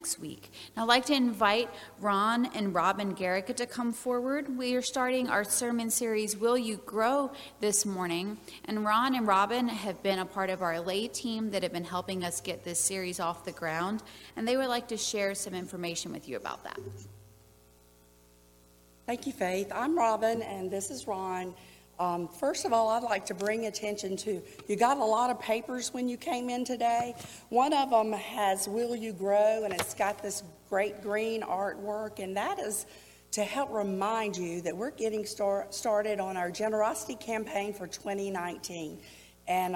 next week. Now, I'd like to invite Ron and Robin Garrick to come forward. We are starting our sermon series, Will You Grow, this morning. And Ron and Robin have been a part of our lay team that have been helping us get this series off the ground. And they would like to share some information with you about that. Thank you, Faith. I'm Robin, and this is Ron. First of all, I'd like to bring attention to, you got a lot of papers when you came in today. One of them has Will You Grow, and it's got this great green artwork, and that is to help remind you that we're getting started on our generosity campaign for 2019. And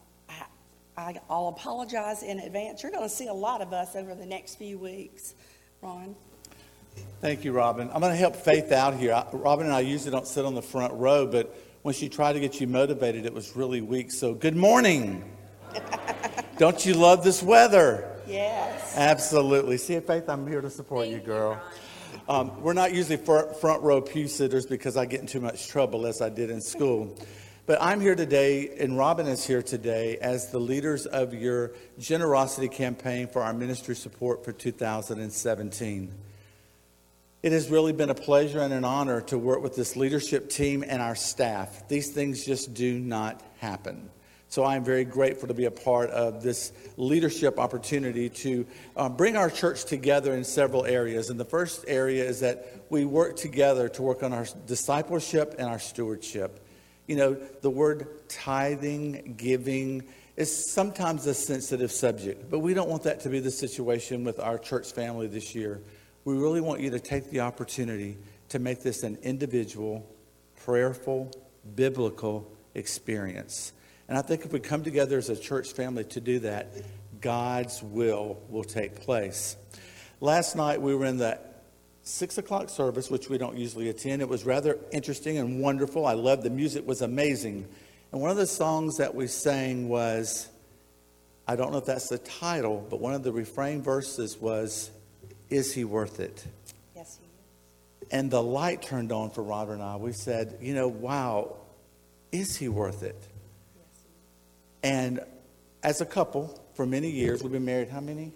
I'll apologize in advance. You're going to see a lot of us over the next few weeks. Ron? Thank you, Robin. I'm going to help Faith out here. Robin and I usually don't sit on the front row, but when she tried to get you motivated, it was really weak. So good morning. Don't you love this weather? Yes. Absolutely. See, Faith, I'm here to support you, girl. We're not usually front row pew sitters because I get in too much trouble as I did in school. But I'm here today, and Robin is here today as the leaders of your generosity campaign for our ministry support for 2017. It has really been a pleasure and an honor to work with this leadership team and our staff. These things just do not happen. So I'm very grateful to be a part of this leadership opportunity to bring our church together in several areas. And the first area is that we work together to work on our discipleship and our stewardship. You know, the word tithing, giving is sometimes a sensitive subject, but we don't want that to be the situation with our church family this year. We really want you to take the opportunity to make this an individual, prayerful, biblical experience. And I think if we come together as a church family to do that, God's will take place. Last night we were in the 6 o'clock service, which we don't usually attend. It was rather interesting and wonderful. I loved the music. It was amazing. And one of the songs that we sang was, I don't know if that's the title, but one of the refrain verses was, Is He Worth It? Yes, He is. And the light turned on for Robert and I. We said, wow, is He worth it? Yes, He is. And as a couple, for many years, we've been married how many?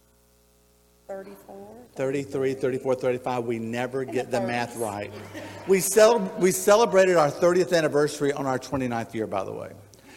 34. 33, 34, 35. We never get the math right. We celebrated our 30th anniversary on our 29th year, by the way.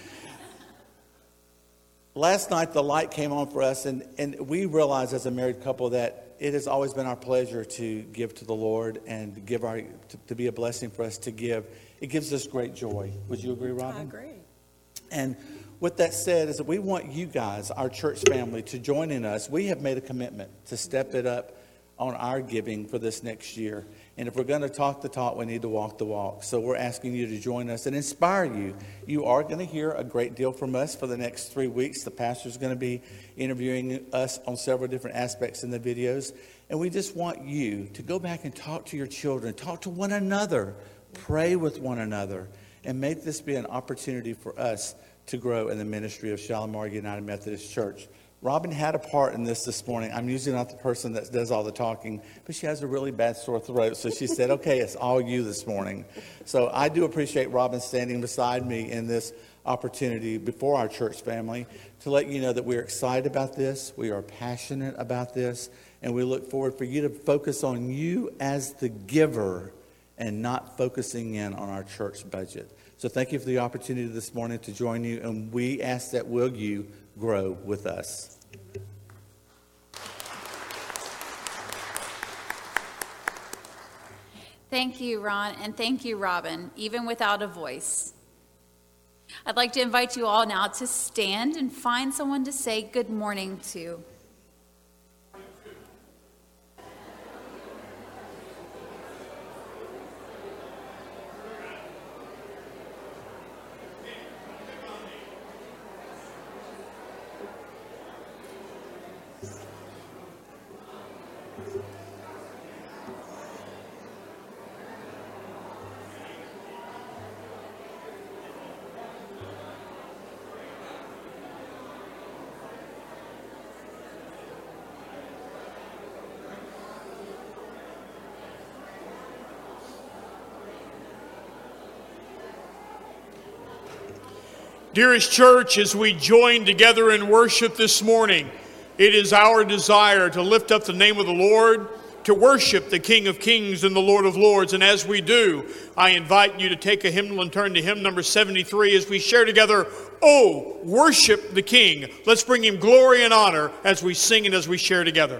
Last night, the light came on for us, and we realized as a married couple that it has always been our pleasure to give to the Lord and to be a blessing for us to give. It gives us great joy. Would you agree, Robin? I agree. And with that said, is that we want you guys, our church family, to join in us. We have made a commitment to step it up on our giving for this next year. And if we're going to talk the talk, we need to walk the walk. So we're asking you to join us and inspire you. You are going to hear a great deal from us for the next 3 weeks. The pastor's going to be interviewing us on several different aspects in the videos. And we just want you to go back and talk to your children, talk to one another, pray with one another, and make this be an opportunity for us to grow in the ministry of Shalimar United Methodist Church. Robin had a part in this morning. I'm usually not the person that does all the talking, but she has a really bad sore throat. So she said, okay, it's all you this morning. So I do appreciate Robin standing beside me in this opportunity before our church family to let you know that we're excited about this. We are passionate about this. And we look forward for you to focus on you as the giver and not focusing in on our church budget. So thank you for the opportunity this morning to join you. And we ask that will you grow with us. Thank you, Ron, and thank you, Robin, even without a voice. I'd like to invite you all now to stand and find someone to say good morning to. Dearest church, as we join together in worship this morning, It is our desire to lift up the name of the Lord, to worship the King of Kings and the Lord of Lords. And as we do, I invite you to take a hymnal and turn to hymn number 73 as we share together, "Oh, worship the King." Let's bring him glory and honor as we sing and as we share together.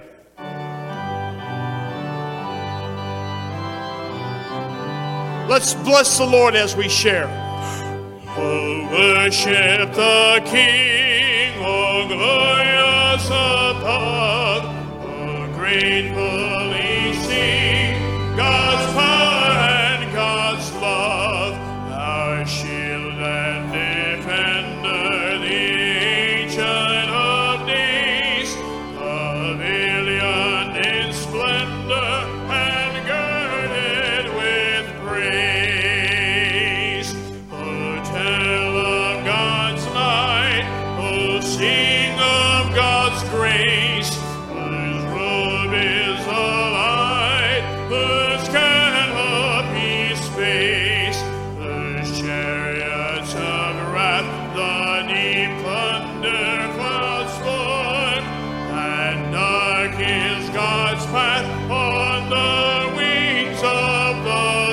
Let's bless the Lord as we share. Oh, worship the King, oh, glorious above, oh, gratefully sing God's power and God's love, our shield and defender, the Ancient of Days, pavilion in splendor and girded with praise. Oh, tell of God's might, oh, sing of God's grace, whose robe is a light, whose canopy space, whose chariots of wrath the deep thunder clouds form, and dark is God's path on the wings of the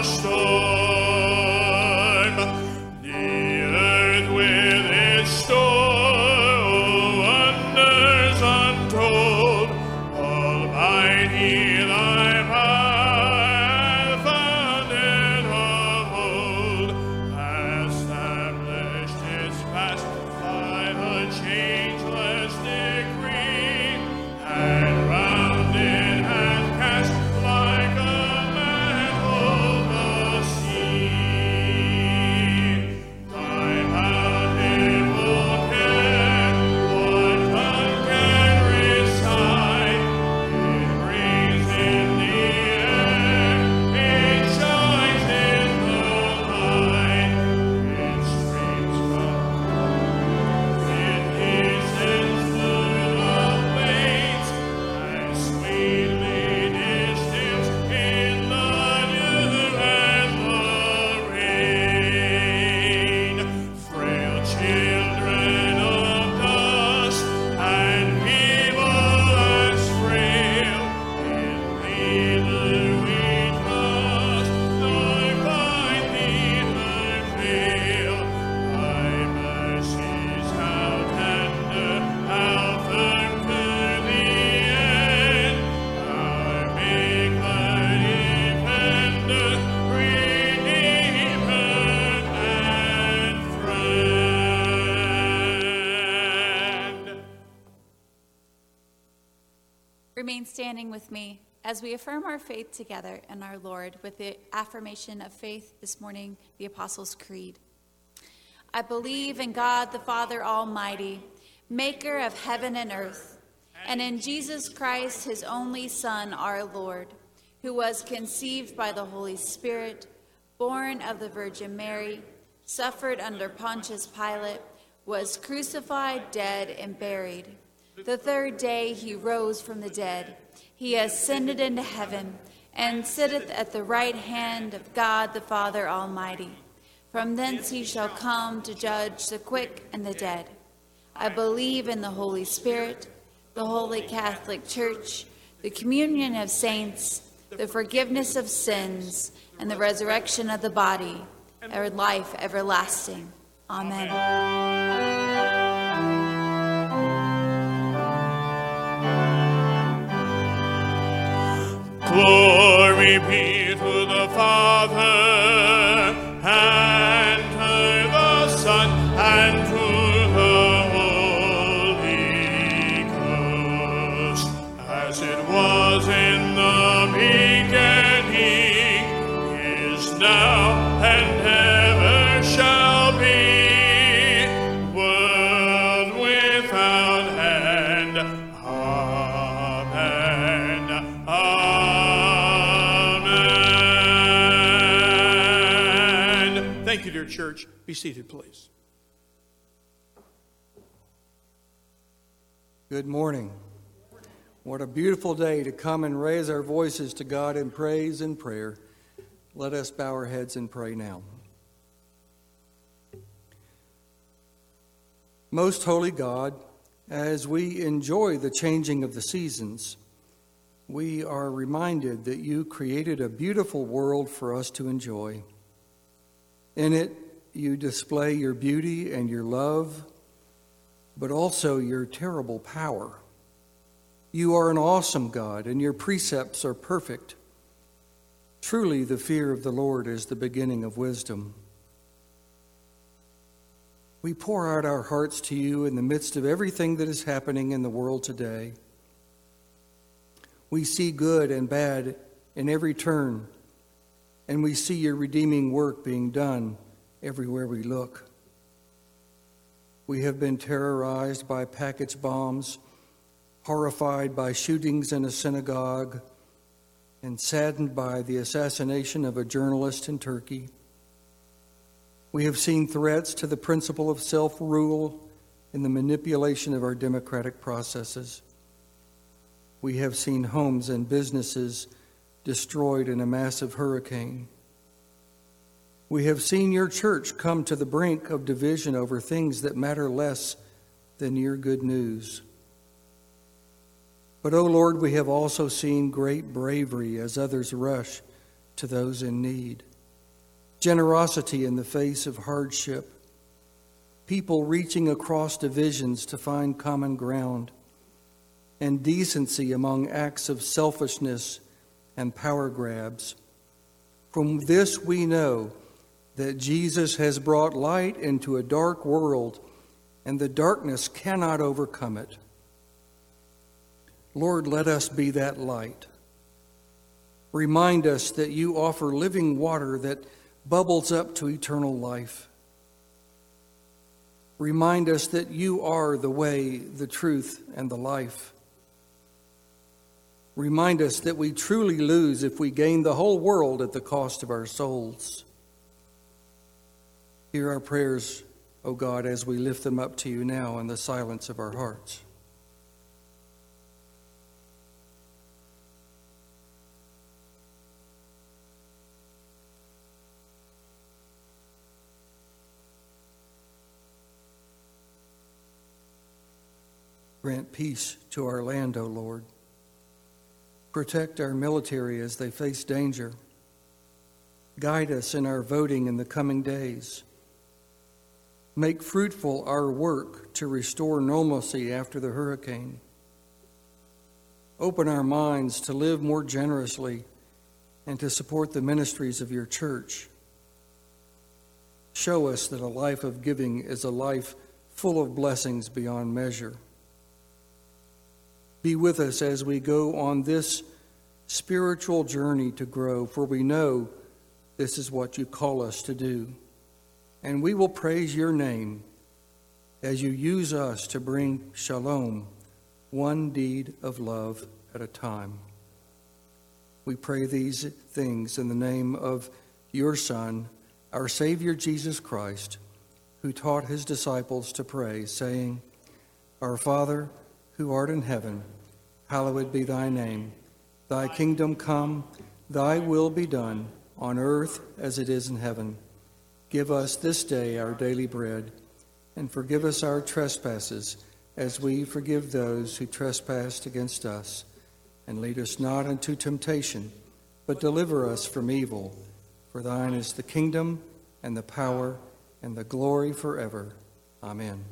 storm. The earth with its store, wonders untold, Almighty thy power founded of old, established its past by the changeless decree, and round it hath cast like a mantle the sea. Thy bountiful care, what tongue can recite? It breathes in the air, it shines in the light, it streams from, it descends through the waves, and sweetly distills in the dew and the rain. Frail children of dust, and feeble as frail, in thee do we trust, nor find thee never fail. Thy mercies how tender, how firm to the end, our Maker, Defender, Redeemer, and Friend. Remain standing with me as we affirm our faith together in our Lord with the affirmation of faith this morning, the Apostles' Creed. I believe in God the Father Almighty, maker of heaven and earth, and in Jesus Christ, his only Son, our Lord, who was conceived by the Holy Spirit, born of the Virgin Mary, suffered under Pontius Pilate, was crucified, dead, and buried. The third day he rose from the dead. He ascended into heaven, and sitteth at the right hand of God the Father Almighty. From thence he shall come to judge the quick and the dead. I believe in the Holy Spirit, the Holy Catholic Church, the communion of saints, the forgiveness of sins, and the resurrection of the body, and life everlasting. Amen. Glory be to the Father, and to the Son, and to the Holy Ghost, as it was in the beginning, is now, and ever shall be, world without end. Amen. Amen. Thank you, dear church. Be seated, please. Good morning. What a beautiful day to come and raise our voices to God in praise and prayer. Let us bow our heads and pray now. Most holy God, as we enjoy the changing of the seasons, we are reminded that you created a beautiful world for us to enjoy. In it, you display your beauty and your love, but also your terrible power. You are an awesome God, and your precepts are perfect. Truly, the fear of the Lord is the beginning of wisdom. We pour out our hearts to you in the midst of everything that is happening in the world today. We see good and bad in every turn, and we see your redeeming work being done everywhere we look. We have been terrorized by package bombs, horrified by shootings in a synagogue, and saddened by the assassination of a journalist in Turkey. We have seen threats to the principle of self-rule and the manipulation of our democratic processes. We have seen homes and businesses destroyed in a massive hurricane. We have seen your church come to the brink of division over things that matter less than your good news. But, O Lord, we have also seen great bravery as others rush to those in need, generosity in the face of hardship, people reaching across divisions to find common ground, and decency among acts of selfishness and power grabs. From this we know that Jesus has brought light into a dark world, and the darkness cannot overcome it. Lord, let us be that light. Remind us that you offer living water that bubbles up to eternal life. Remind us that you are the way, the truth, and the life. Remind us that we truly lose if we gain the whole world at the cost of our souls. Hear our prayers, O God, as we lift them up to you now in the silence of our hearts. Grant peace to our land, O Lord. Protect our military as they face danger. Guide us in our voting in the coming days. Make fruitful our work to restore normalcy after the hurricane. Open our minds to live more generously and to support the ministries of your church. Show us that a life of giving is a life full of blessings beyond measure. Be with us as we go on this spiritual journey to grow, for we know this is what you call us to do. And we will praise your name as you use us to bring shalom, one deed of love at a time. We pray these things in the name of your Son, our Savior Jesus Christ, who taught his disciples to pray, saying, Our Father, who art in heaven, hallowed be thy name. Thy kingdom come, thy will be done, on earth as it is in heaven. Give us this day our daily bread, and forgive us our trespasses, as we forgive those who trespass against us. And lead us not into temptation, but deliver us from evil. For thine is the kingdom, and the power, and the glory forever. Amen.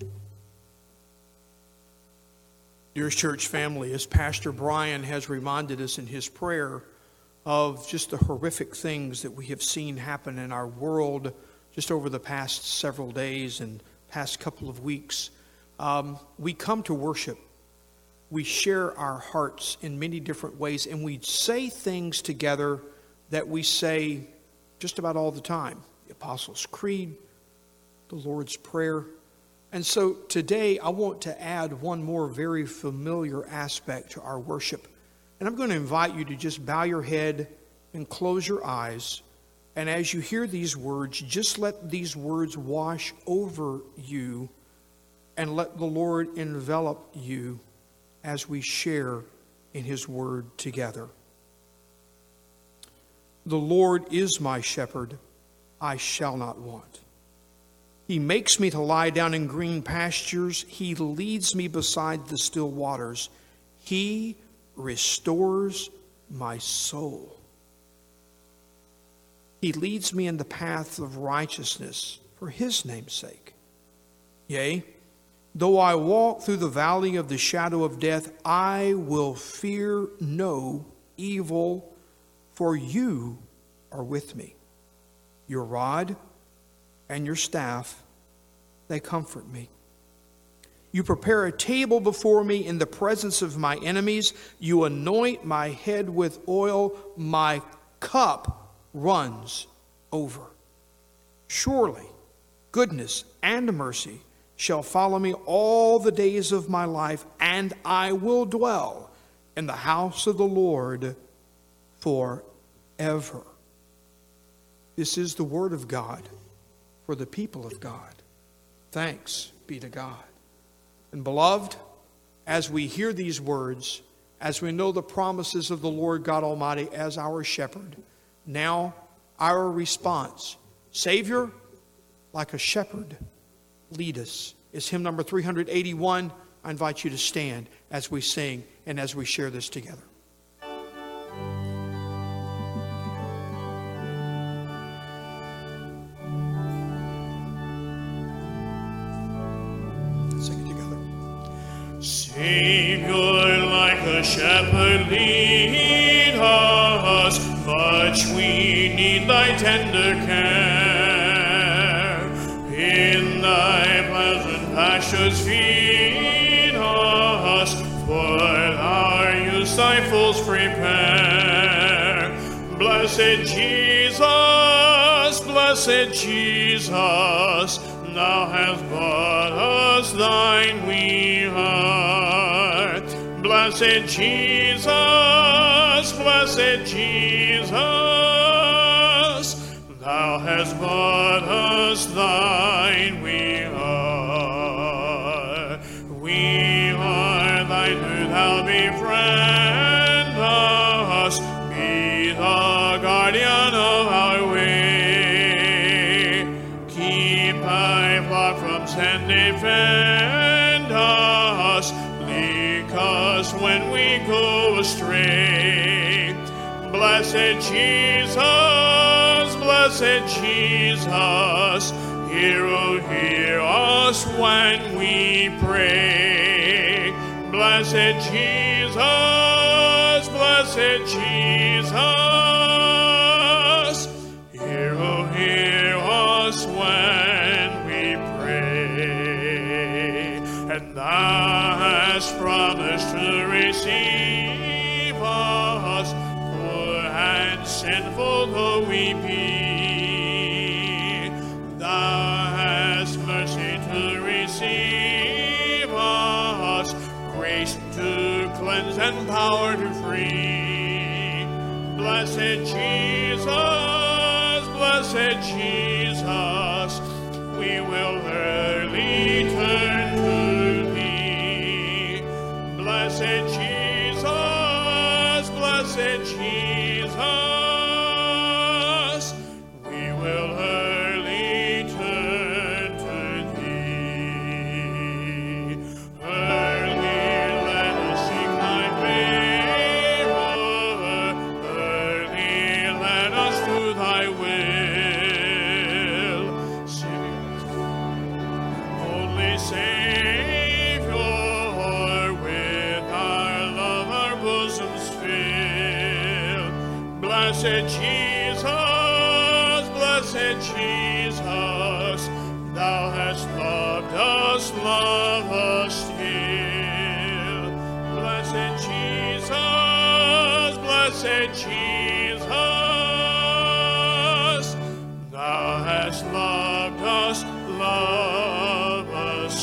Dear church family, as Pastor Brian has reminded us in his prayer of just the horrific things that we have seen happen in our world just over the past several days and past couple of weeks, we come to worship. We share our hearts in many different ways, and we say things together that we say just about all the time. The Apostles' Creed, the Lord's Prayer. And so today I want to add one more very familiar aspect to our worship. And I'm going to invite you to just bow your head and close your eyes. And as you hear these words, just let these words wash over you and let the Lord envelop you as we share in his word together. The Lord is my shepherd, I shall not want. He makes me to lie down in green pastures. He leads me beside the still waters. He restores my soul. He leads me in the path of righteousness for his name's sake. Yea, though I walk through the valley of the shadow of death, I will fear no evil, for you are with me. Your rod and your staff, they comfort me. You prepare a table before me in the presence of my enemies. You anoint my head with oil. My cup runs over. Surely goodness and mercy shall follow me all the days of my life, and I will dwell in the house of the Lord forever. This is the word of God for the people of God. Thanks be to God. And beloved, as we hear these words, as we know the promises of the Lord God Almighty as our shepherd, now our response, Savior, like a shepherd, lead us, is hymn number 381. I invite you to stand as we sing and as we share this together. Savior, like a shepherd, lead us, much we need thy tender care. In thy pleasant pastures feed us, for our use thy fools prepare. Blessed Jesus, thou hast bought us thine we heart. Blessed Jesus, thou hast bought us thine we heart. We are thine, do thou befriend us, be the guardian of our way. Keep thy flock from sin, defend us, lead us when we go astray. Blessed Jesus, hear us when we pray. Blessed Jesus, hear us when we pray. And thou hast promised to receive us, poor and sinful though we be. Thou hast mercy to receive us, grace to cleanse and power to free. Blessed Jesus, we will early turn to thee. Blessed Jesus, we will early turn to thee. Early let us seek thy favor, early let us do thy will. Only Savior, with our love our bosoms fill. Blessed Jesus, thou hast loved us, love us still. Blessed Jesus, thou hast loved us, love us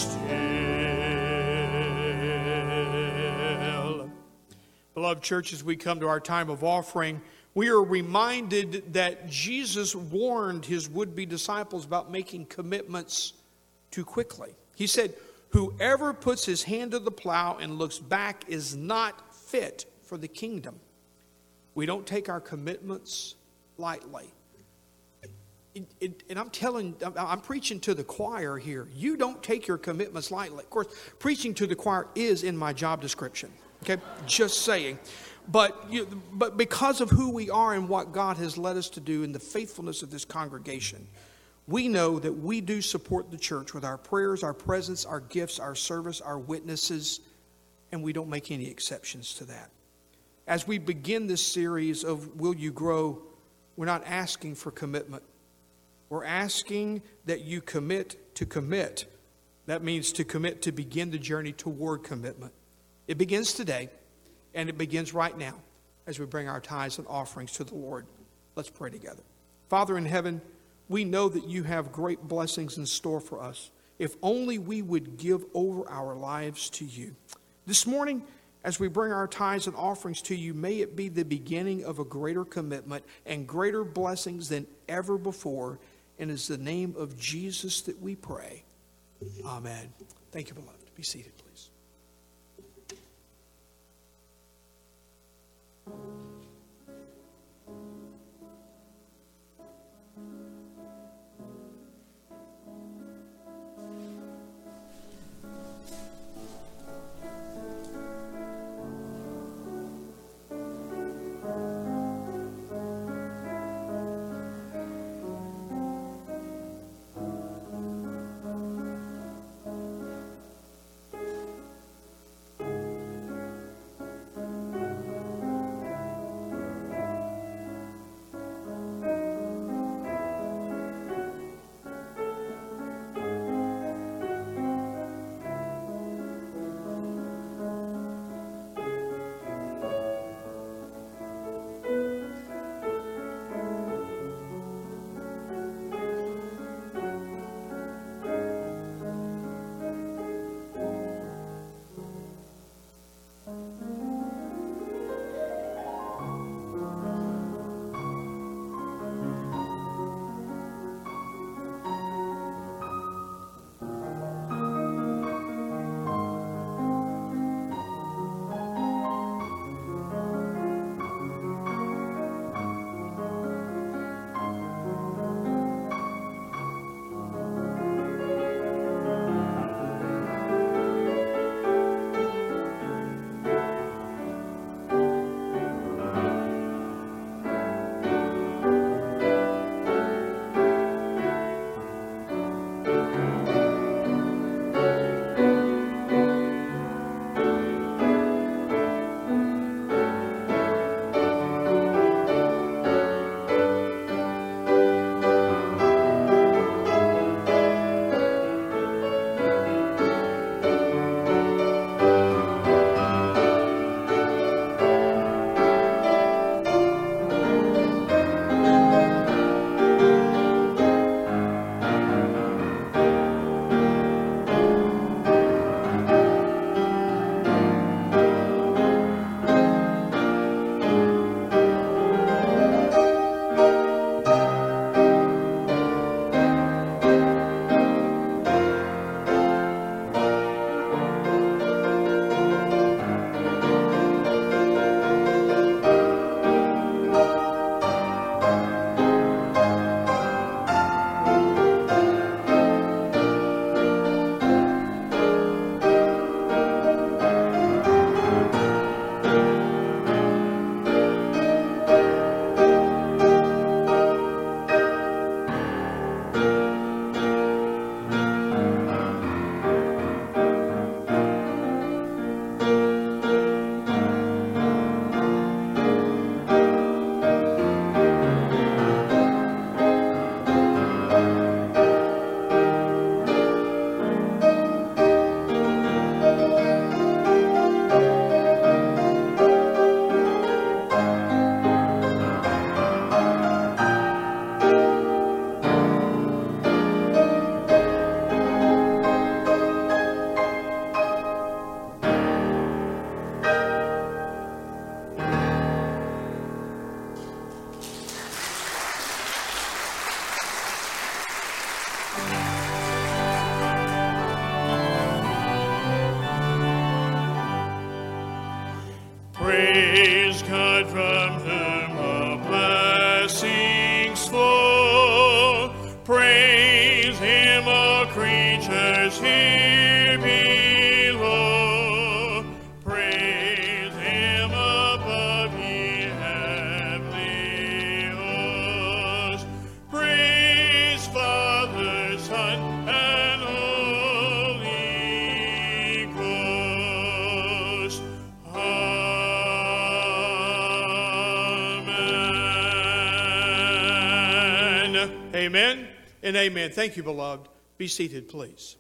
still. Beloved church, as we come to our time of offering, we are reminded that Jesus warned his would-be disciples about making commitments too quickly. He said, whoever puts his hand to the plow and looks back is not fit for the kingdom. We don't take our commitments lightly. and I'm preaching to the choir here. You don't take your commitments lightly. Of course, preaching to the choir is in my job description. Okay, just saying. But because of who we are and what God has led us to do and the faithfulness of this congregation, we know that we do support the church with our prayers, our presence, our gifts, our service, our witnesses, and we don't make any exceptions to that. As we begin this series of Will You Grow, we're not asking for commitment. We're asking that you commit to commit. That means to commit to begin the journey toward commitment. It begins today, and it begins right now as we bring our tithes and offerings to the Lord. Let's pray together. Father in heaven, we know that you have great blessings in store for us. If only we would give over our lives to you. This morning, as we bring our tithes and offerings to you, may it be the beginning of a greater commitment and greater blessings than ever before. And it's the name of Jesus that we pray. Amen. Thank you, beloved. Be seated, please. here below. Praise him above, ye heavenly hosts. Praise Father, Son, and Holy Ghost. Amen. Amen and amen. Thank you, beloved. Be seated, please.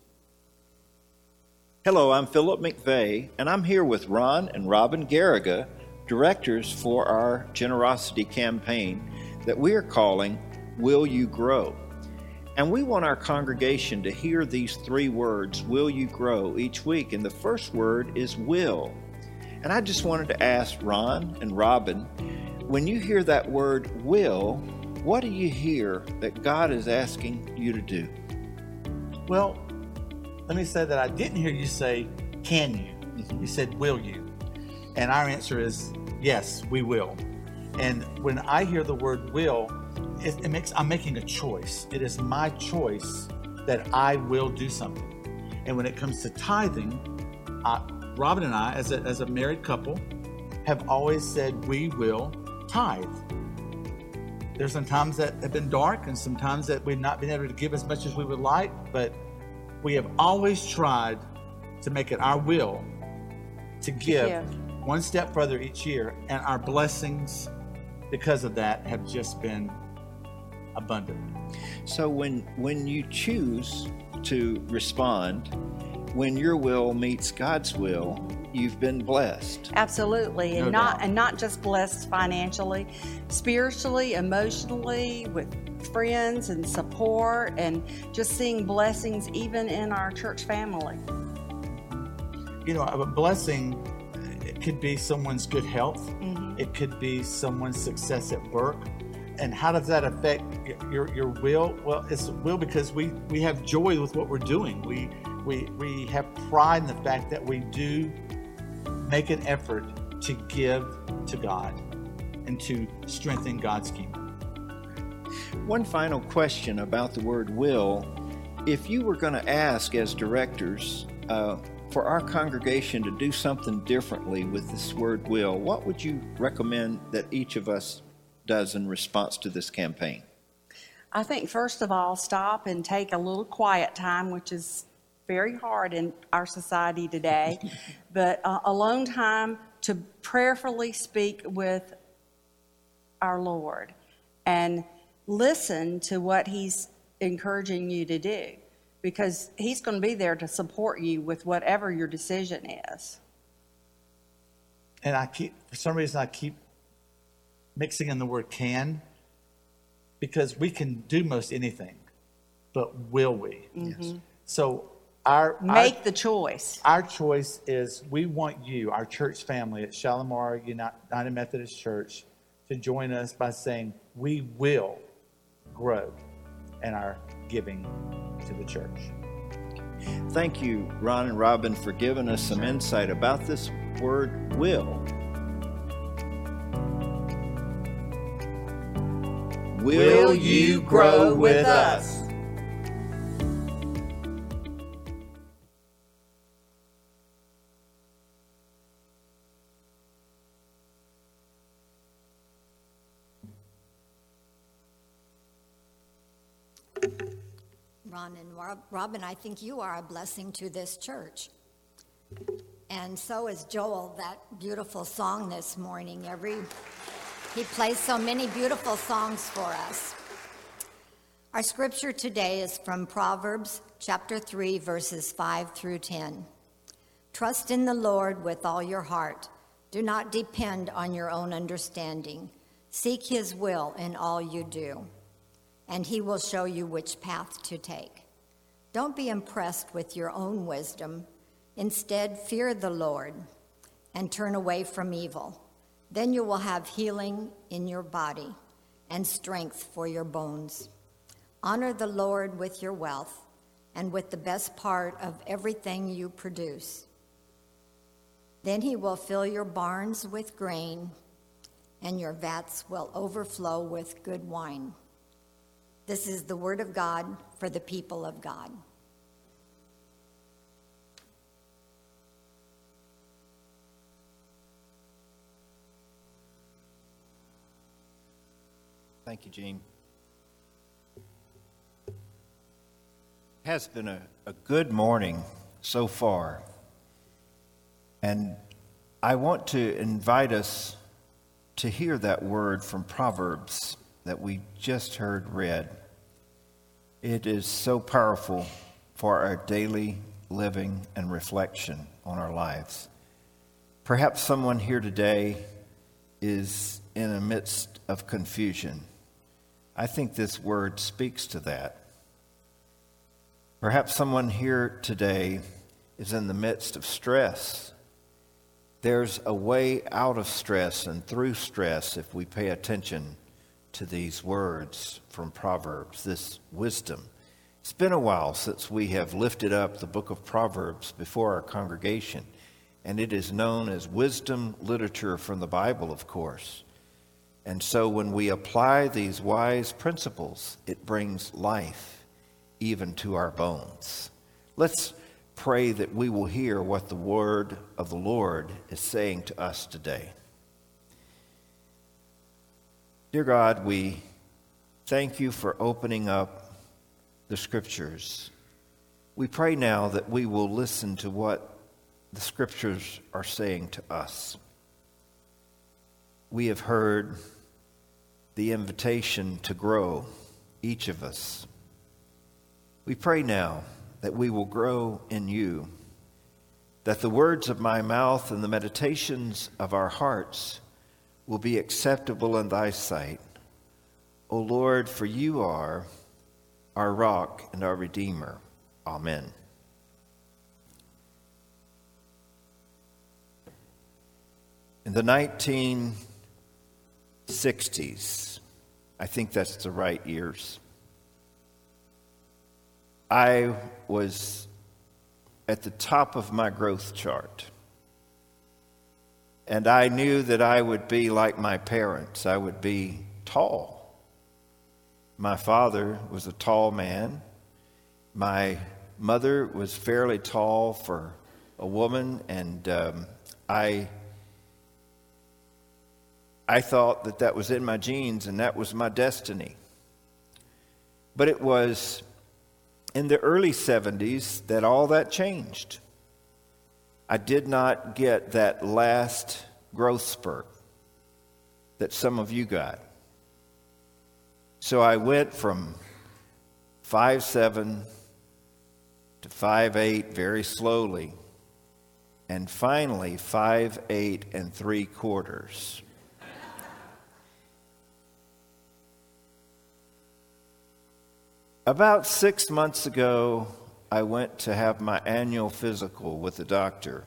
Hello, I'm Philip McVeigh, and I'm here with Ron and Robin Garriga, directors for our generosity campaign that we are calling Will You Grow? And we want our congregation to hear these three words, will you grow, each week. And the first word is will. And I just wanted to ask Ron and Robin, when you hear that word will, what do you hear that God is asking you to do? Well, let me say that I didn't hear you say, can you? You said, will you? And our answer is, yes, we will. And when I hear the word will, I'm making a choice. It is my choice that I will do something. And when it comes to tithing, Robin and I, as a married couple, have always said we will tithe. There's some times that have been dark and some times that we've not been able to give as much as we would like, but we have always tried to make it our will to give one step further each year, and our blessings because of that have just been abundant. So when you choose to respond, when your will meets God's will, you've been blessed. Absolutely, and No not doubt. not just blessed financially, spiritually, emotionally, with friends and support, and just seeing blessings even in our church family. You know, a blessing, it could be someone's good health. It could be someone's success at work. And how does that affect your will? Well, it's will because we have joy with what we're doing. We have pride in the fact that we do make an effort to give to God and to strengthen God's kingdom. One final question about the word will. If you were going to ask as directors for our congregation to do something differently with this word will, what would you recommend that each of us does in response to this campaign? I think, first of all, stop and take a little quiet time, which is very hard in our society today, but alone time to prayerfully speak with our Lord and listen to what He's encouraging you to do, because He's going to be there to support you with whatever your decision is. And for some reason, I keep mixing in the word can, because we can do most anything, but will we? Yes. So Make the choice. Our choice is we want you, our church family at Shalimar United Methodist Church, to join us by saying we will grow in our giving to the church. Thank you, Ron and Robin, for giving us some insight about this word will. Will you grow with us? Ron and Robin, I think you are a blessing to this church. And so is Joel, that beautiful song this morning. He plays so many beautiful songs for us. Our scripture today is from Proverbs chapter 3, verses 5 through 10. Trust in the Lord with all your heart. Do not depend on your own understanding. Seek His will in all you do, and He will show you which path to take. Don't be impressed with your own wisdom. Instead, fear the Lord and turn away from evil. Then you will have healing in your body and strength for your bones. Honor the Lord with your wealth and with the best part of everything you produce. Then He will fill your barns with grain, and your vats will overflow with good wine. This is the word of God for the people of God. Thank you, Gene. It has been a good morning so far. And I want to invite us to hear that word from Proverbs that we just heard read. It is so powerful for our daily living and reflection on our lives. Perhaps someone here today is in the midst of confusion. I think this word speaks to that. Perhaps someone here today is in the midst of stress. There's a way out of stress and through stress if we pay attention to these words from Proverbs, this wisdom. It's been a while since we have lifted up the book of Proverbs before our congregation, and it is known as wisdom literature from the Bible, of course. And so when we apply these wise principles, it brings life even to our bones. Let's pray that we will hear what the word of the Lord is saying to us today. Dear God, we thank you for opening up the scriptures. We pray now that we will listen to what the scriptures are saying to us. We have heard the invitation to grow, each of us. We pray now that we will grow in you, that the words of my mouth and the meditations of our hearts will be acceptable in thy sight. O Lord, for you are our rock and our Redeemer. Amen. In the 1960s, I think that's the right years, I was at the top of my growth chart. And I knew that I would be like my parents. I would be tall. My father was a tall man. My mother was fairly tall for a woman, and I thought that was in my genes and that was my destiny. But it was in the early 70s that all that changed. I did not get that last growth spurt that some of you got. So I went from 5'7" to 5'8" very slowly, and finally 5'8"3/4. About 6 months ago, I went to have my annual physical with the doctor.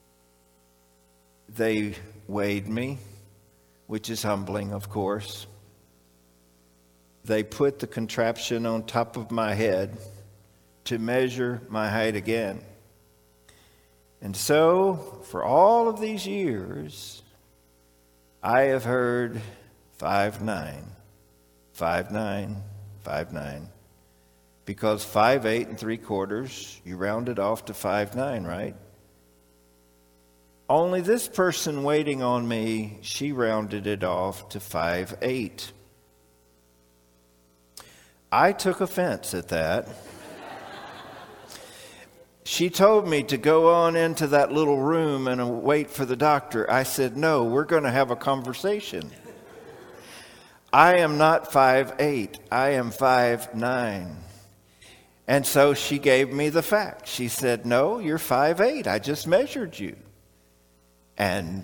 They weighed me, which is humbling, of course. They put the contraption on top of my head to measure my height again. And so, for all of these years, I have heard 5'9", 5'9", 5'9". Because 5'8" 3/4, you round it off to 5'9", right? Only this person waiting on me, she rounded it off to 5'8". I took offense at that. She told me to go on into that little room and wait for the doctor. I said, no, we're going to have a conversation. I am not 5'8", I am 5'9". And so she gave me the fact. She said, no, you're 5'8". I just measured you. And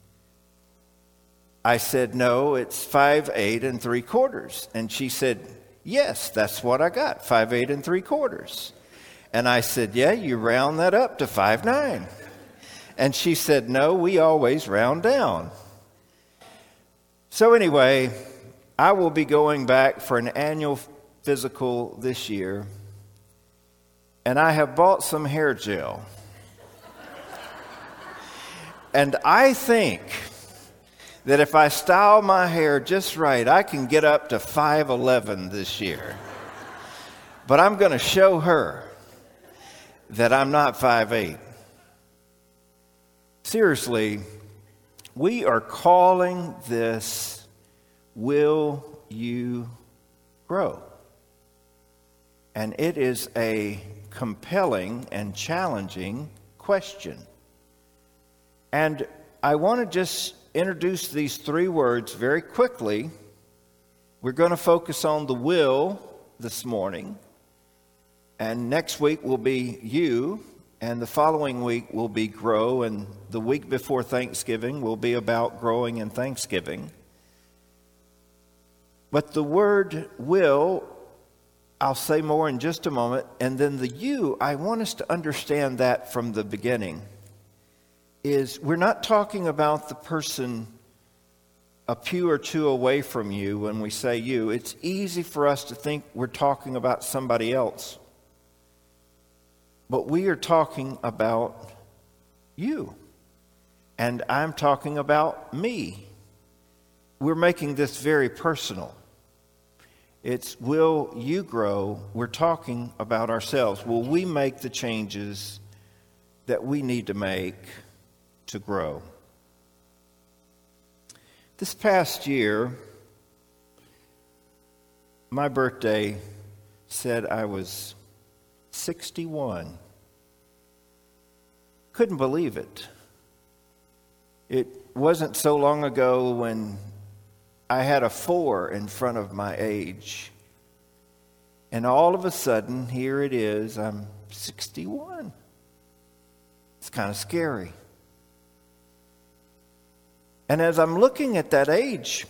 I said, no, it's 5'8" 3/4. And she said, yes, that's what I got, 5'8" 3/4. And I said, yeah, you round that up to 5'9". And she said, no, we always round down. So anyway, I will be going back for an annual physical this year. And I have bought some hair gel. And I think that if I style my hair just right, I can get up to 5'11" this year. But I'm going to show her that I'm not 5'8". Seriously, we are calling this Will you grow? And it is a compelling and challenging question. And I want to just introduce these three words very quickly. We're going to focus on the will this morning. And next week will be you. And the following week will be grow. And the week before Thanksgiving will be about growing in Thanksgiving. But the word will, I'll say more in just a moment. And then the you, I want us to understand that from the beginning. Is we're not talking about the person a pew or two away from you when we say you. It's easy for us to think we're talking about somebody else. But we are talking about you. And I'm talking about me. We're making this very personal. It's will you grow? We're talking about ourselves. Will we make the changes that we need to make to grow? This past year, my birthday said I was 61. Couldn't believe it. It wasn't so long ago when I had a 4 in front of my age. And all of a sudden, here it is, I'm 61. It's kind of scary. And as I'm looking at that age,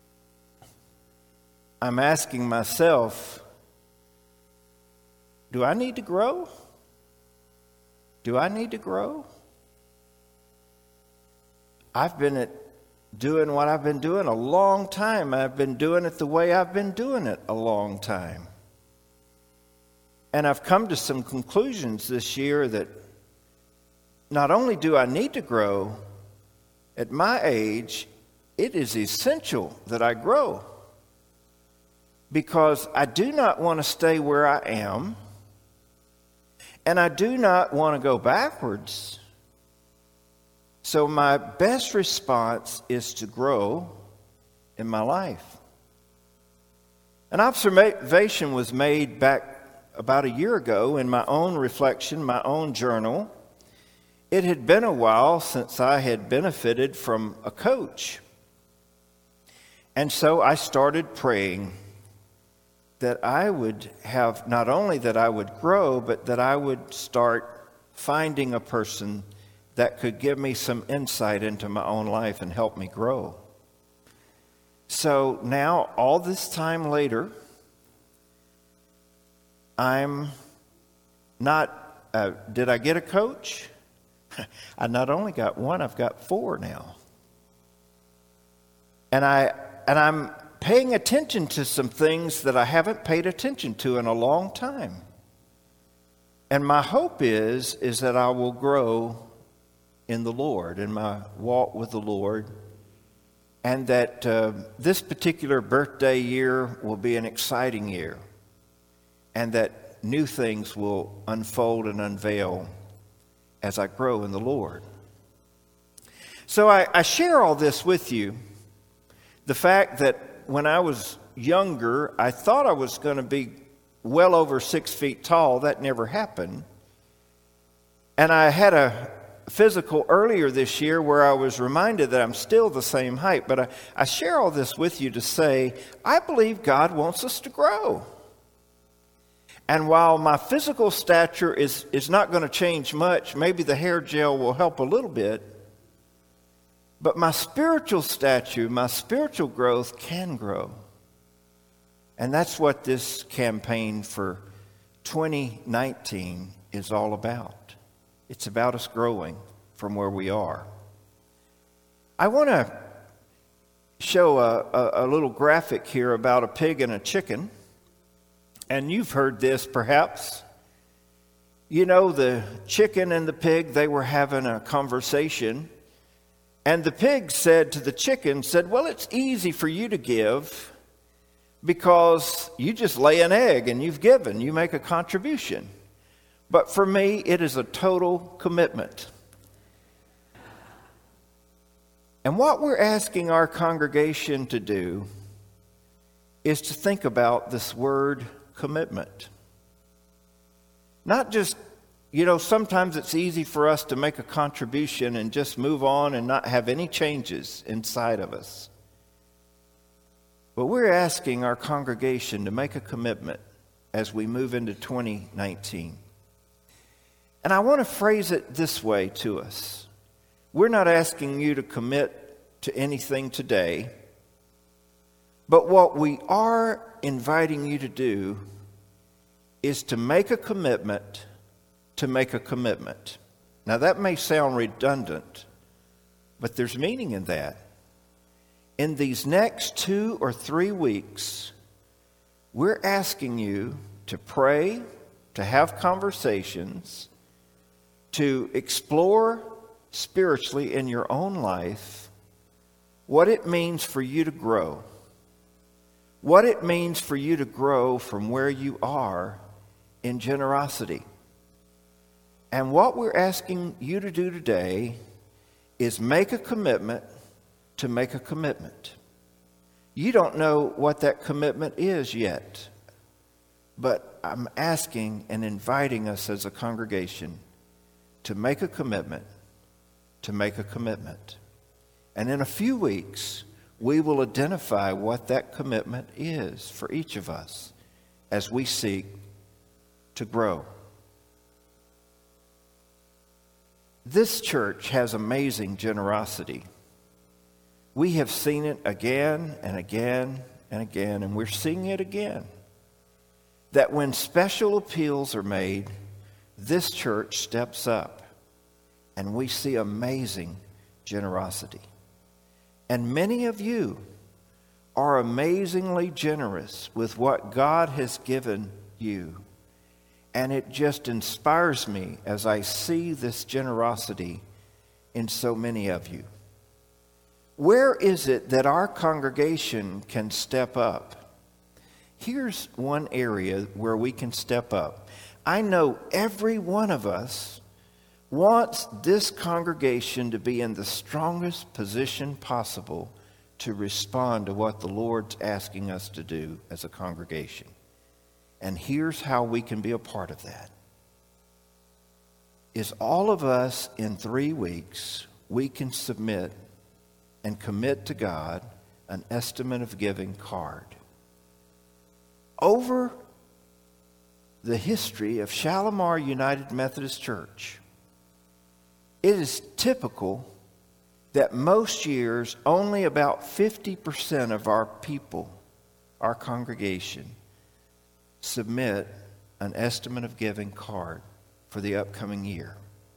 I'm asking myself, do I need to grow? Do I need to grow? I've been doing what I've been doing a long time. I've been doing it the way I've been doing it a long time. And I've come to some conclusions this year that not only do I need to grow, at my age, it is essential that I grow. Because I do not want to stay where I am. And I do not want to go backwards. So my best response is to grow in my life. An observation was made back about a year ago in my own reflection, my own journal. It had been a while since I had benefited from a coach. And so I started praying that I would have, not only that I would grow, but that I would start finding a person that could give me some insight into my own life and help me grow. So now, all this time later, I'm not, did I get a coach? I not only got one, I've got 4 now. And I'm paying attention to some things that I haven't paid attention to in a long time. And my hope is that I will grow in the Lord, in my walk with the Lord, and that this particular birthday year will be an exciting year, and that new things will unfold and unveil as I grow in the Lord. So I share all this with you. The fact that when I was younger, I thought I was going to be well over 6 feet tall. That never happened. And I had a physical earlier this year where I was reminded that I'm still the same height. But I share all this with you to say, I believe God wants us to grow. And while my physical stature is not going to change much, maybe the hair gel will help a little bit, but my spiritual stature, my spiritual growth can grow. And that's what this campaign for 2019 is all about. It's about us growing from where we are. I want to show a little graphic here about a pig and a chicken. And you've heard this perhaps. You know, the chicken and the pig, they were having a conversation. And the pig said to the chicken, well, it's easy for you to give because you just lay an egg and you've given. You make a contribution. But for me, it is a total commitment. And what we're asking our congregation to do is to think about this word commitment. Not just, sometimes it's easy for us to make a contribution and just move on and not have any changes inside of us. But we're asking our congregation to make a commitment as we move into 2019. And I want to phrase it this way to us. We're not asking you to commit to anything today, but what we are inviting you to do is to make a commitment to make a commitment. Now that may sound redundant, but there's meaning in that. In these next 2 or 3 weeks, we're asking you to pray, to have conversations, to explore spiritually in your own life what it means for you to grow. What it means for you to grow from where you are in generosity. And what we're asking you to do today is make a commitment to make a commitment. You don't know what that commitment is yet, but I'm asking and inviting us as a congregation to make a commitment to make a commitment. And in a few weeks, we will identify what that commitment is for each of us as we seek to grow. This church has amazing generosity. We have seen it again and again and again, and we're seeing it again. That when special appeals are made, this church steps up, and we see amazing generosity. And many of you are amazingly generous with what God has given you. And it just inspires me as I see this generosity in so many of you. Where is it that our congregation can step up? Here's one area where we can step up. I know every one of us wants this congregation to be in the strongest position possible to respond to what the Lord's asking us to do as a congregation. And here's how we can be a part of that. Is all of us in 3 weeks, we can submit and commit to God an estimate of giving card. Over the history of Shalimar United Methodist Church, it is typical that most years only about 50% of our people, our congregation, submit an estimate of giving card for the upcoming year.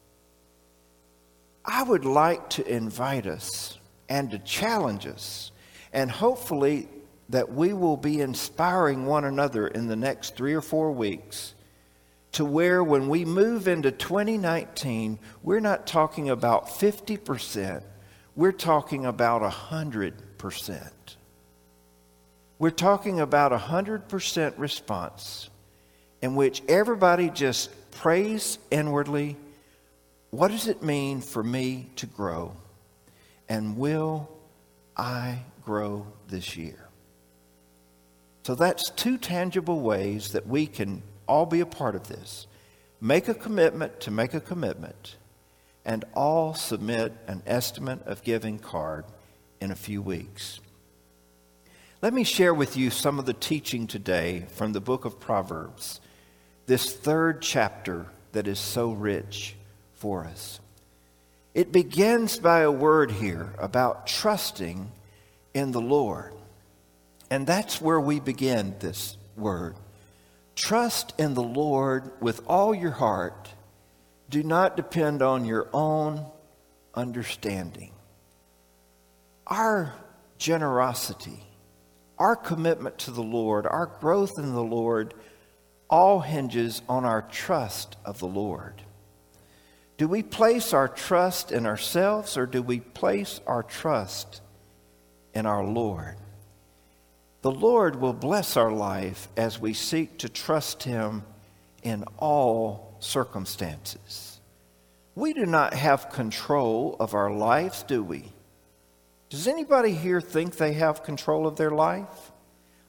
I would like to invite us and to challenge us, and hopefully that we will be inspiring one another in the next 3 or 4 weeks to where when we move into 2019, we're not talking about 50%, we're talking about 100%. We're talking about 100% response in which everybody just prays inwardly, what does it mean for me to grow? And will I grow this year? So that's 2 tangible ways that we can all be a part of this. Make a commitment to make a commitment, and all submit an estimate of giving card in a few weeks. Let me share with you some of the teaching today from the book of Proverbs, this 3rd chapter that is so rich for us. It begins by a word here about trusting in the Lord. And that's where we begin this word. Trust in the Lord with all your heart. Do not depend on your own understanding. Our generosity, our commitment to the Lord, our growth in the Lord, all hinges on our trust of the Lord. Do we place our trust in ourselves, or do we place our trust in our Lord? The Lord will bless our life as we seek to trust Him in all circumstances. We do not have control of our lives, do we? Does anybody here think they have control of their life?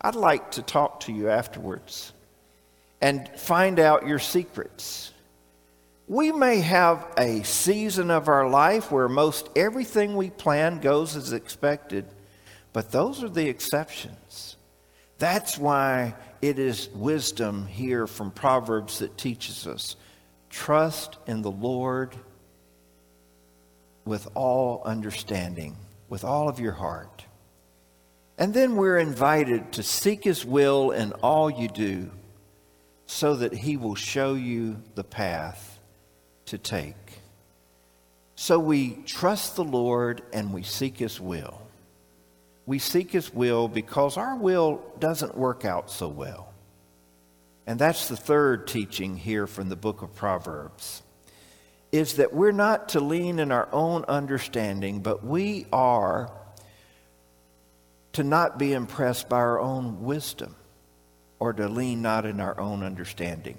I'd like to talk to you afterwards and find out your secrets. We may have a season of our life where most everything we plan goes as expected, but those are the exceptions. That's why it is wisdom here from Proverbs that teaches us, trust in the Lord with all understanding, with all of your heart. And then we're invited to seek His will in all you do so that He will show you the path to take. So we trust the Lord and we seek His will. We seek His will because our will doesn't work out so well. And that's the third teaching here from the book of Proverbs, is that we're not to lean in our own understanding, but we are to not be impressed by our own wisdom or to lean not in our own understanding.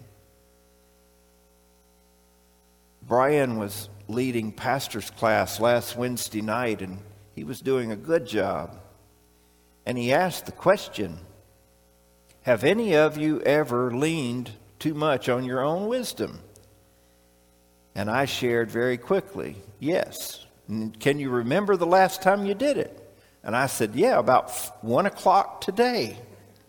Brian was leading pastor's class last Wednesday night, and he was doing a good job. And he asked the question, have any of you ever leaned too much on your own wisdom? And I shared very quickly, yes. And can you remember the last time you did it? And I said, yeah, about 1 o'clock today.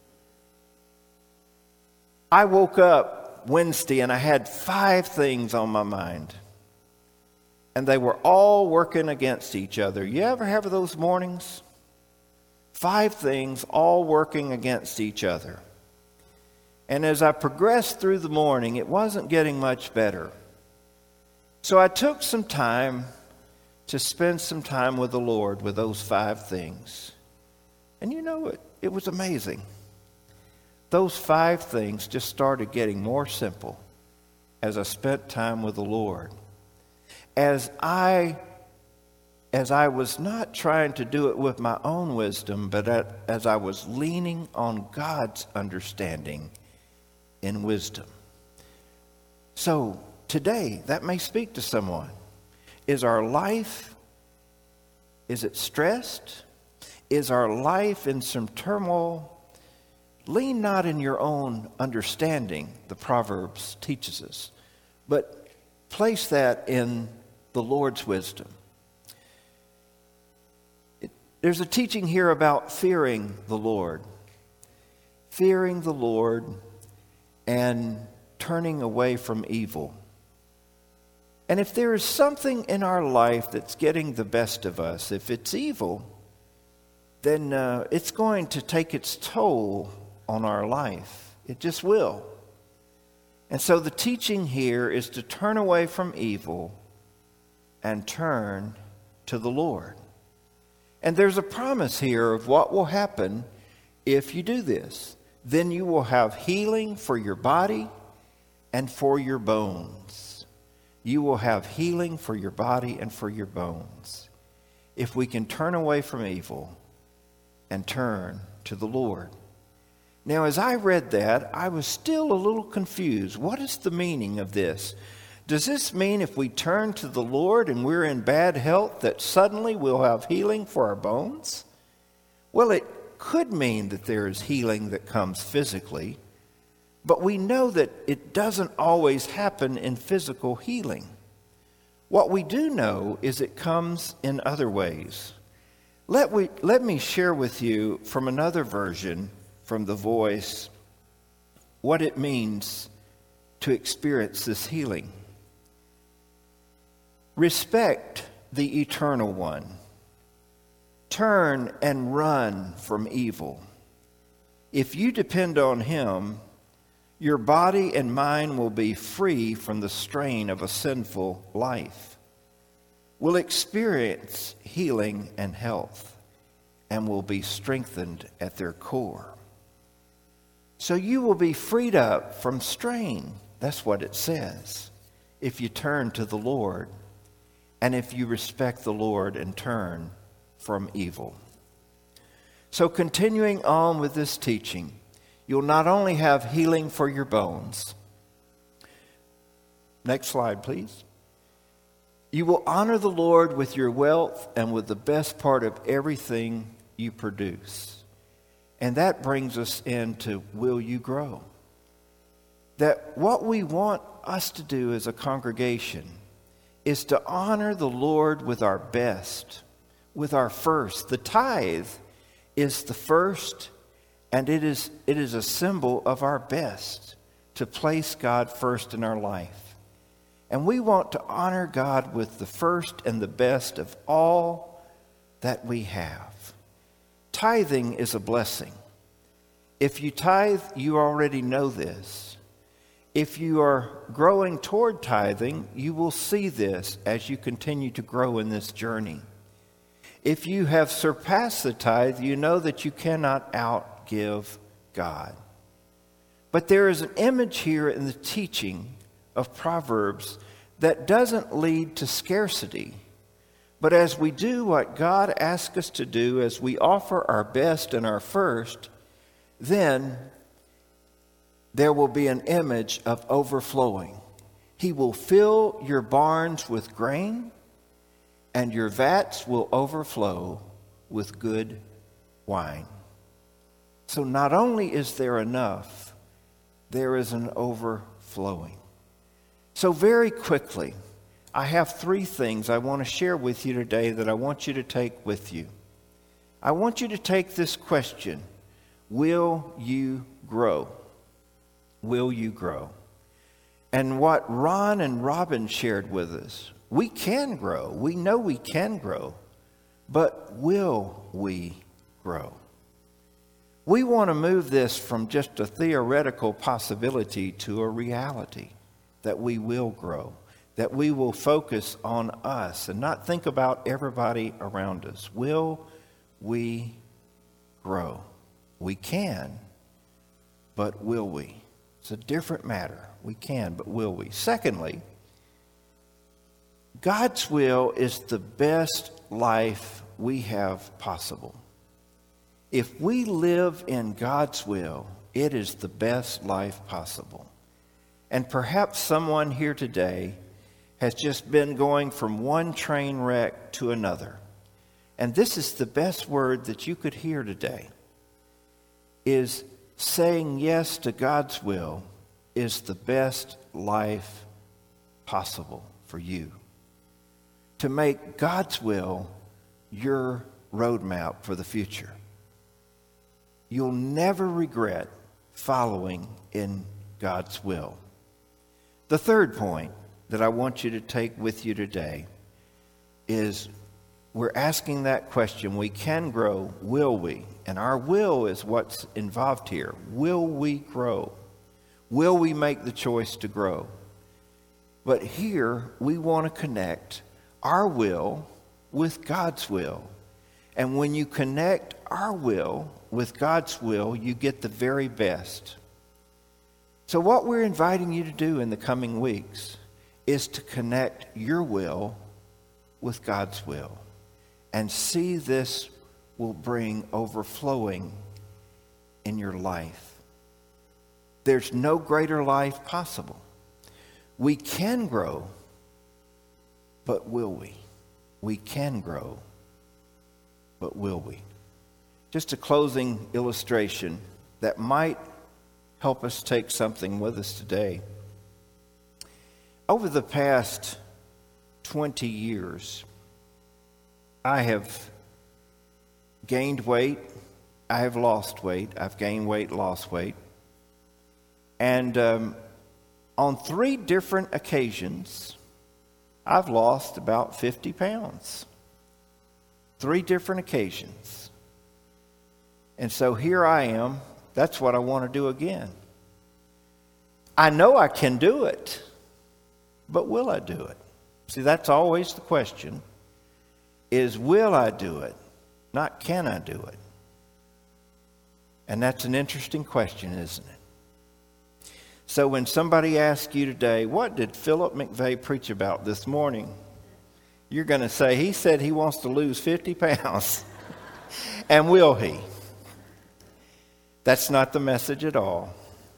I woke up Wednesday and I had 5 things on my mind. And they were all working against each other. You ever have those mornings? 5 things all working against each other. And as I progressed through the morning, it wasn't getting much better. So I took some time to spend some time with the Lord with those 5 things. And you know, it was amazing. Those 5 things just started getting more simple as I spent time with the Lord. As I was not trying to do it with my own wisdom, but as I was leaning on God's understanding in wisdom. So today, that may speak to someone. Is our life, is it stressed? Is our life in some turmoil? Lean not in your own understanding, the Proverbs teaches us, but place that in the Lord's wisdom. There's a teaching here about fearing the Lord. Fearing the Lord and turning away from evil. And if there is something in our life that's getting the best of us, if it's evil, then it's going to take its toll on our life. It just will. And so the teaching here is to turn away from evil and turn to the Lord. And there's a promise here of what will happen if you do this. Then you will have healing for your body and for your bones. You will have healing for your body and for your bones. If we can turn away from evil and turn to the Lord. Now, as I read that, I was still a little confused. What is the meaning of this? Does this mean if we turn to the Lord and we're in bad health that suddenly we'll have healing for our bones? Well, it could mean that there is healing that comes physically, but we know that it doesn't always happen in physical healing. What we do know is it comes in other ways. Let me share with you from another version, from The Voice, what it means to experience this healing. Respect the Eternal One. Turn and run from evil. If you depend on Him, your body and mind will be free from the strain of a sinful life, will experience healing and health, and will be strengthened at their core. So you will be freed up from strain. That's what it says. If you turn to the Lord, and if you respect the Lord and turn from evil. So continuing on with this teaching, you'll not only have healing for your bones. Next slide, please. You will honor the Lord with your wealth and with the best part of everything you produce. And that brings us into will you grow? That what we want us to do as a congregation is to honor the Lord with our best, with our first. The tithe is the first, and it is a symbol of our best, to place God first in our life. And we want to honor God with the first and the best of all that we have. Tithing is a blessing. If you tithe, you already know this. If you are growing toward tithing, you will see this as you continue to grow in this journey. If you have surpassed the tithe, you know that you cannot outgive God. But there is an image here in the teaching of Proverbs that doesn't lead to scarcity. But as we do what God asks us to do, as we offer our best and our first, then there will be an image of overflowing. He will fill your barns with grain, and your vats will overflow with good wine. So not only is there enough, there is an overflowing. So very quickly, I have 3 things I want to share with you today that I want you to take with you. I want you to take this question: will you grow? Will you grow? And what Ron and Robin shared with us, we can grow. We know we can grow. But will we grow? We want to move this from just a theoretical possibility to a reality, that we will grow, that we will focus on us and not think about everybody around us. Will we grow? We can, but will we? It's a different matter. We can, but will we? Secondly, God's will is the best life we have possible. If we live in God's will, it is the best life possible. And perhaps someone here today has just been going from one train wreck to another. And this is the best word that you could hear today, is saying yes to God's will is the best life possible for you. To make God's will your roadmap for the future. You'll never regret following in God's will. The third point that I want you to take with you today is we're asking that question. We can grow, will we? And our will is what's involved here. Will we grow? Will we make the choice to grow? But here we want to connect our will with God's will. And when you connect our will with God's will, you get the very best. So what we're inviting you to do in the coming weeks is to connect your will with God's will. And see this will bring overflowing in your life. There's no greater life possible. We can grow, but will we? We can grow, but will we? Just a closing illustration that might help us take something with us today. Over the past 20 years, I have gained weight, I have lost weight, I've gained weight, lost weight. And on 3 different occasions, I've lost about 50 pounds. 3 different occasions. And so here I am. That's what I want to do again. I know I can do it, but will I do it? See, that's always the question, is will I do it, not can I do it? And that's an interesting question, isn't it? So when somebody asks you today, what did Philip McVeigh preach about this morning? You're going to say, he said he wants to lose 50 pounds. And will he? That's not the message at all.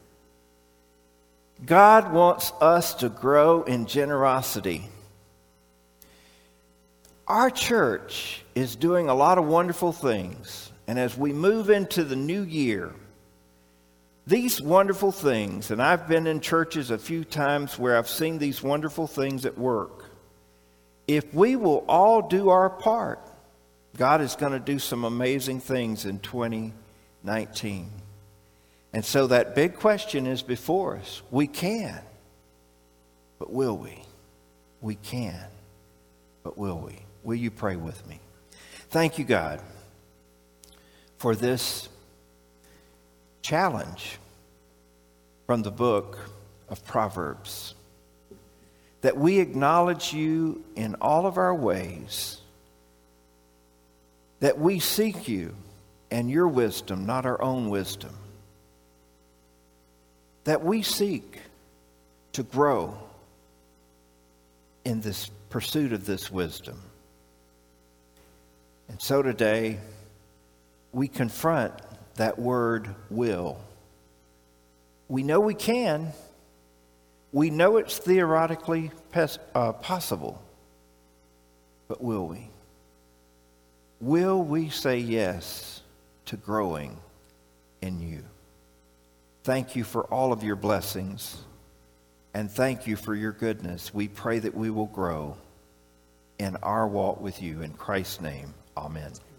God wants us to grow in generosity. Our church is doing a lot of wonderful things, and as we move into the new year, these wonderful things, and I've been in churches a few times where I've seen these wonderful things at work. If we will all do our part, God is going to do some amazing things in 2019. And so that big question is before us. We can, but will we? We can, but will we? Will you pray with me? Thank you, God, for this challenge from the book of Proverbs, that we acknowledge you in all of our ways, that we seek you and your wisdom, not our own wisdom, that we seek to grow in this pursuit of this wisdom. And so today, we confront that word will. We know we can. We know it's theoretically possible. But will we? Will we say yes to growing in you? Thank you for all of your blessings. And thank you for your goodness. We pray that we will grow in our walk with you. In Christ's name, amen.